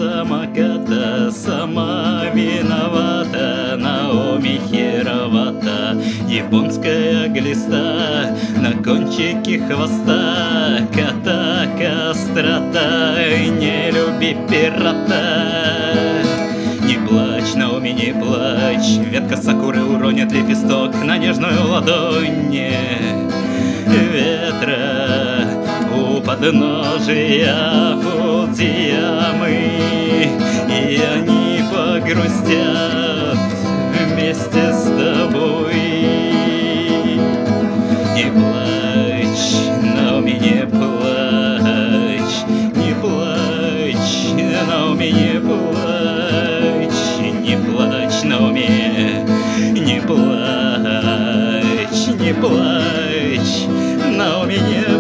самоката, сама виновата. Наоми херовата, японская глиста на кончике хвоста, кота кострота, не люби пирата. Не плачь, Наоми, не плачь, ветка сакуры уронит лепесток на нежную ладонь ветра у подножия Фудзиямы, и они погрустят вместе с тобой. Не плачь, Наоми, не плачь, не плачь, Наоми, не плачь, не плачь, Наоми, не плачь, не плачь, Наоми, не